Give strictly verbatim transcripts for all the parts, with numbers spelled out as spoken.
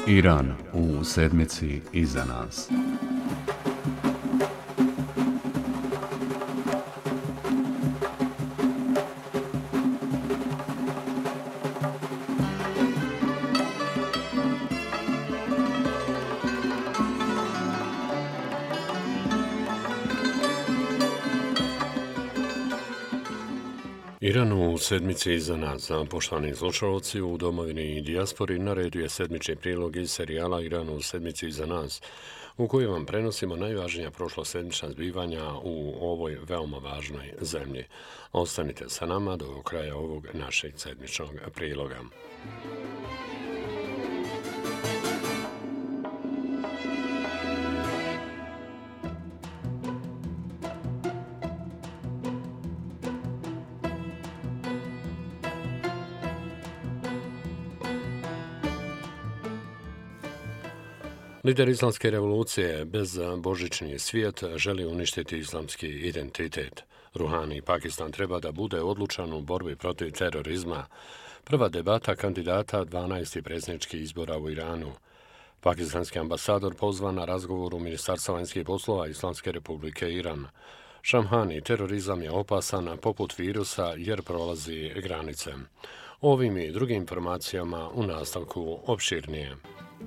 Iran u sedmici iza nas. Iran u sedmici iza nas, poštovani slušalci u domovini i dijaspori, na redu je sedmični prilog iz serijala Iran u sedmici iza nas, u kojoj vam prenosimo najvažnija prošlosedmična zbivanja u ovoj veoma važnoj zemlji. Ostanite sa nama do kraja ovog našeg sedmičnog priloga. Lider islamske revolucije bez božićni svijet želi uništiti islamski identitet. Ruhani Pakistan treba da bude odlučan u borbi protiv terorizma. Prva debata kandidata dvanaestih predsjedničkih izbora u Iranu. Pakistanski ambasador pozvan na razgovor u Ministarstva vanjskih poslova Islamske republike Iran. Šamhani, terorizam je opasan poput virusa jer prolazi granice. Ovim i drugim informacijama u nastavku opširnije.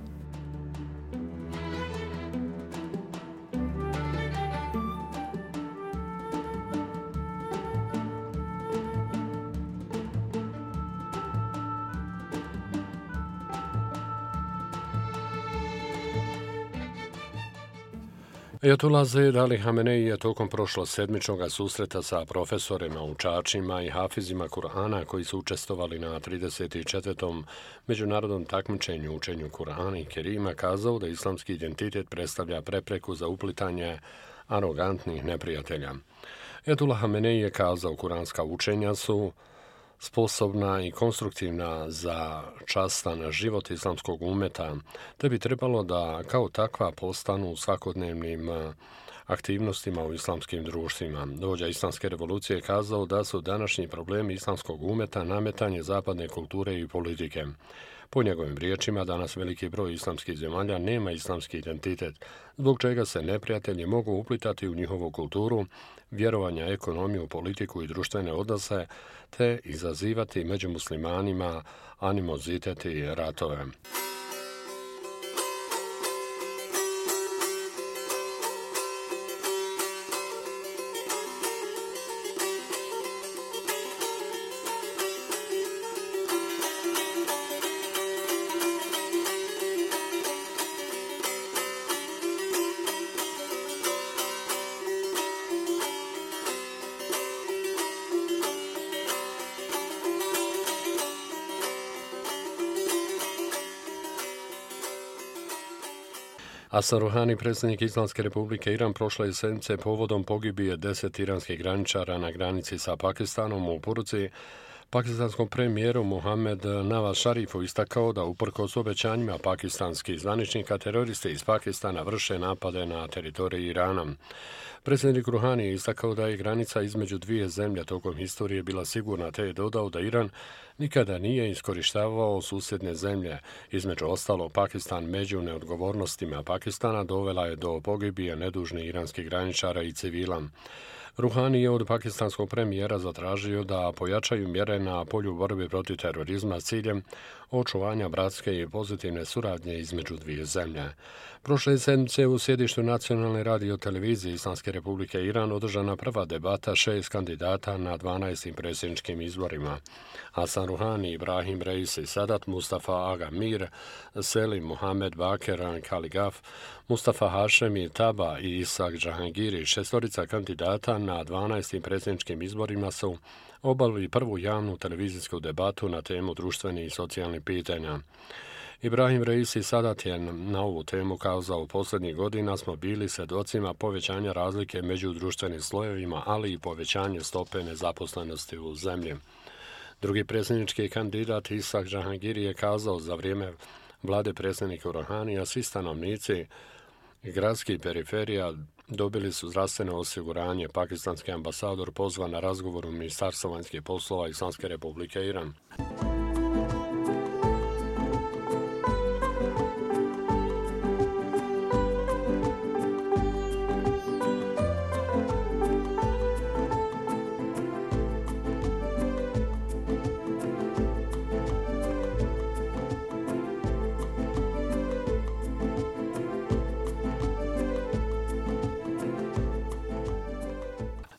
Ajatullah Zejed Ali Hamenei je tokom prošlosedmičnog susreta sa profesorima, učačima i hafizima Kur'ana koji su učestvovali na trideset četvrtom međunarodnom takmičenju učenju Kur'ana i Kerima kazao da islamski identitet predstavlja prepreku za uplitanje arogantnih neprijatelja. Ajatullah Hamenei je kazao kuranska učenja su sposobna i konstruktivna za častan život islamskog umeta, te bi trebalo da kao takva postanu svakodnevnim aktivnostima u islamskim društvima. Vođa islamske revolucije je kazao da su današnji problemi islamskog umeta nametanje zapadne kulture i politike. Po njegovim riječima, danas veliki broj islamskih zemalja nema islamski identitet, zbog čega se neprijatelji mogu uplitati u njihovu kulturu, vjerovanja, ekonomiju, politiku i društvene odnose, te izazivati među muslimanima animozitet i ratove. Hasan Ruhani, predsjednik Islamske republike Iran, prošle sedmice povodom pogibije deset iranskih graničara na granici sa Pakistanom u poruci pakistanskom premijeru Mohamed Nawaz Sharifu istakao da uprkos obećanjima pakistanskih zvaničnika teroristi iz Pakistana vrše napade na teritoriji Irana. Predsjednik Ruhani je istakao da je granica između dvije zemlje tokom historije bila sigurna, te je dodao da Iran nikada nije iskorištavao susjedne zemlje. Između ostalo, Pakistan među neodgovornostima Pakistana dovela je do pogibije nedužnih iranskih graničara i civila. Ruhani je od pakistanskog premijera zatražio da pojačaju mjere na polju borbe protiv terorizma s ciljem očuvanja bratske i pozitivne suradnje između dvije zemlje. Prošle sedmice u sjedištu nacionalne radiotelevizije Islamske republike Iran održana prva debata šest kandidata na dvanaestim predsjedničkim izborima. Hasan Ruhani, Ibrahim Reisi, Sadat Mustafa Aga Mir, Selim Mohamed Baker Kaligaf, Mustafa Hašemi Taba i Isak Džahangiri, šestorica kandidata na dvanaestim predsjedničkim izborima su obavili prvu javnu televizijsku debatu na temu društvenih i socijalnih pitanja. Ibrahim Reisi Sadat je na ovu temu kazao: posljednjih godina smo bili svjedocima povećanja razlike među društvenim slojevima, ali i povećanje stope nezaposlenosti u zemlji. Drugi predsjednički kandidat Isak Džahangiri je kazao: za vrijeme vlade predsjednika Ruhanija svi stanovnici gradskih periferija dobili su zdravstveno osiguranje. Pakistanski ambasador pozvan na razgovor u Ministarstvo vanjskih poslova Islamske republike Iran.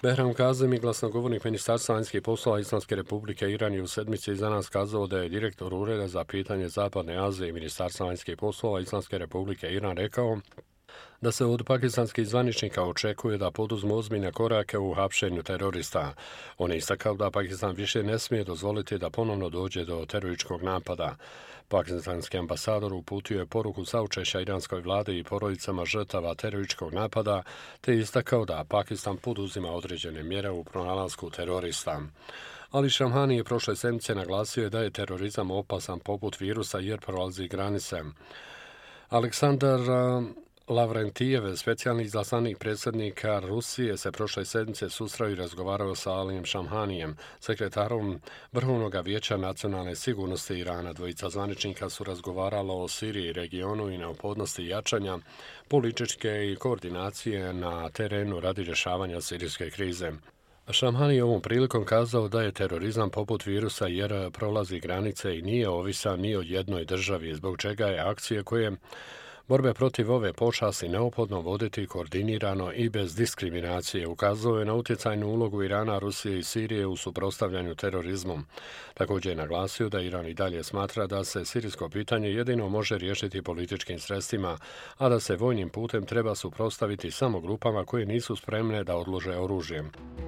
Behram Kazemi, glasnogovornik Ministarstva vanjskih poslova Islamske republike Iran, je u sedmici za nas kazao da je direktor Ureda za pitanje Zapadne Azije i Ministarstva vanjskih poslova Islamske republike Iran rekao da se od pakistanskih zvaničnika očekuje da poduzmu ozbiljne korake u hapšenju terorista. On je istakao da Pakistan više ne smije dozvoliti da ponovno dođe do terorističkog napada. Pakistanski ambasador uputio je poruku saučešća iranskoj vladi i porodicama žrtava terorističkog napada, te istakao da Pakistan poduzima određene mjere u pronalasku terorista. Ali Shamhani je prošle sedmice naglasio da je terorizam opasan poput virusa jer prolazi granice. Aleksandar Lavrentijev, specijalni izaslanik predsjednika Rusije, se prošle sedmice susreo i razgovarao sa Alijem Shamhanijem, sekretarom Vrhovnog vijeća nacionalne sigurnosti Irana. Dvojica zvaničnika su razgovarala o Siriji, regionu i neophodnosti jačanja političke i koordinacije na terenu radi rješavanja sirijske krize. Shamhani je ovom prilikom kazao da je terorizam poput virusa jer prolazi granice i nije ovisan ni o jednoj državi, zbog čega je akcije koje borbe protiv ove pošasti neophodno voditi koordinirano i bez diskriminacije. Ukazao je na utjecajnu ulogu Irana, Rusije i Sirije u suprotstavljanju terorizmu. Također je naglasio da Iran i dalje smatra da se sirijsko pitanje jedino može riješiti političkim sredstvima, a da se vojnim putem treba suprotstaviti samo grupama koje nisu spremne da odlože oružje.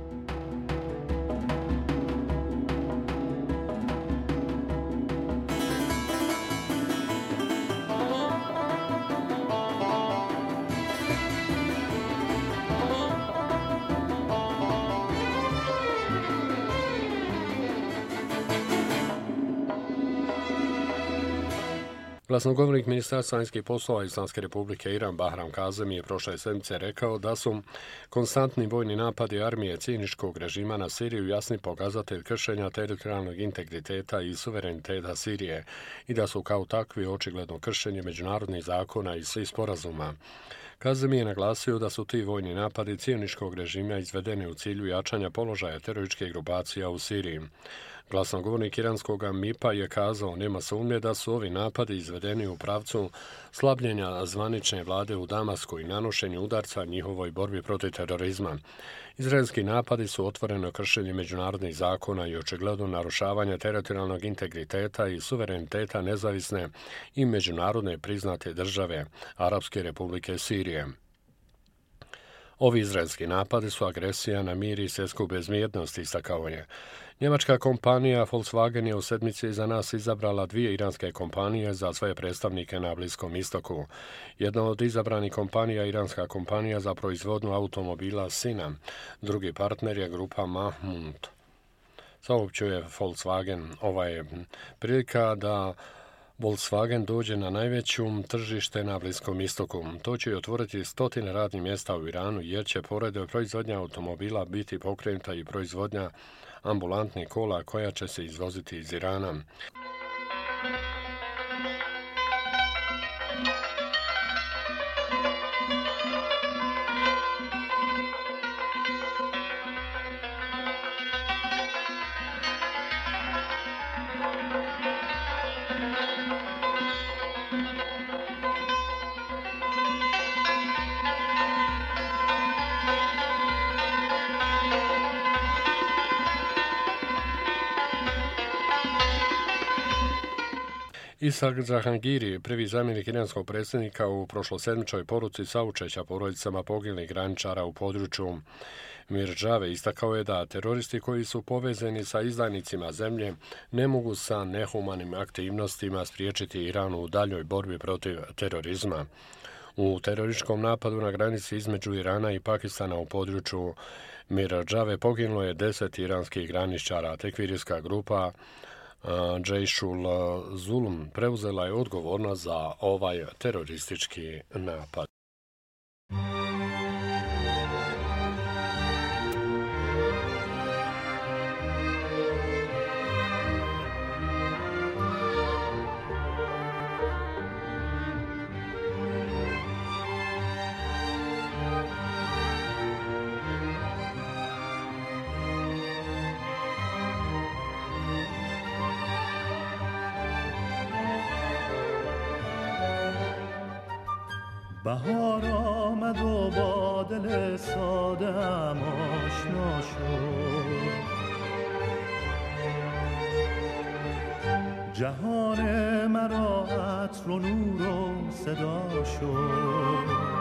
Glasnogovornik Ministarstva vanjskih poslova Islamske republike Iran Behram Kazemi je prošle sedmice rekao da su konstantni vojni napadi armije ciničkog režima na Siriju jasni pokazatelj kršenja teritorijalnog integriteta i suvereniteta Sirije i da su kao takvi očigledno kršenje međunarodnih zakona i svih sporazuma. Kazemi je naglasio da su ti vojni napadi cioničkog režima izvedeni u cilju jačanja položaja terorističkih grupacija u Siriji. Glasnogovornik iranskog M I P-a je kazao nema sumnje da su ovi napadi izvedeni u pravcu slabljenja zvanične vlade u Damasku i nanošenju udarca njihovoj borbi protiv terorizma. Izraelski napadi su otvoreno kršenje međunarodnih zakona i očigledno narušavanje teritorijalnog integriteta i suvereniteta nezavisne i međunarodne priznate države Arapske republike Sirije. Ovi izraelski napadi su agresija na mir i svjetsku bezbjednost, istakao je. Njemačka kompanija Volkswagen je u sedmici za nas izabrala dvije iranske kompanije za svoje predstavnike na Bliskom istoku. Jedna od izabranih kompanija je iranska kompanija za proizvodnju automobila Sina. Drugi partner je grupa Mahmud. Saopćuje Volkswagen. Ova je prilika da Volkswagen dođe na najveću tržište na Bliskom istoku. To će otvoriti stotine radnih mjesta u Iranu jer će pored proizvodnja automobila biti pokrenuta i proizvodnja ambulantnih kola koja će se izvoziti iz Irana. Ishak Jahangiri, prvi zamjenik iranskog predsjednika, u prošlosedmičnoj poruci saučeća porodicama poginulih graničara u području Mirdžave, istakao je da teroristi koji su povezani sa izdajnicima zemlje ne mogu sa nehumanim aktivnostima spriječiti Iran u daljoj borbi protiv terorizma. U terorističkom napadu na granici između Irana i Pakistana u području Mirdžave poginulo je deset iranskih graničara. Tekfirijska grupa Džejšul Zulm preuzela je odgovornost za ovaj teroristički napad. بهار آمد و با دل ساده‌ام آشنا شد، جهان مرا عطر و نور و صدا شد.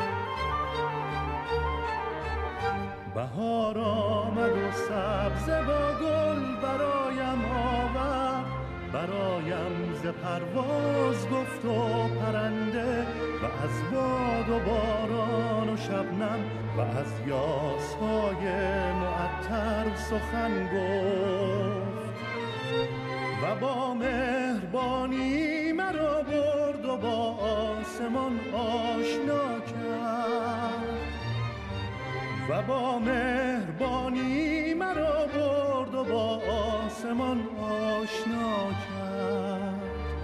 بهار آمد و سبزه با گل برایم آورد، برایم ز پرواز گفت و پرنده، و از باد و باران و شبنم و از یاسهای معطر سخن گفت، و با مهربانی مرا برد و با آسمان آشنا کرد، و با مهربانی مرا برد و با آسمان آشنا کرد.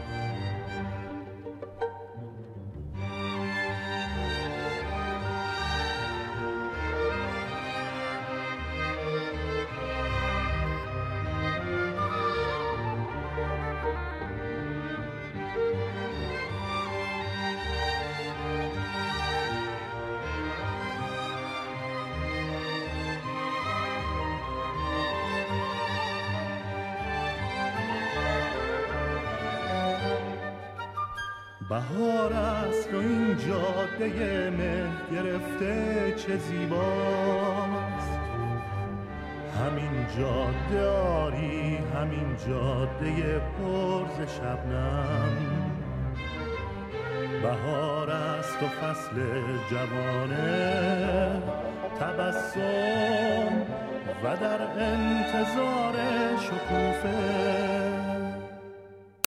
بهار است و این جاده مه گرفته چه زیباست، همین جاده آری، همین جاده پر ز شبنم. بهار است و فصل جوانه تبسم و در انتظار شکوفه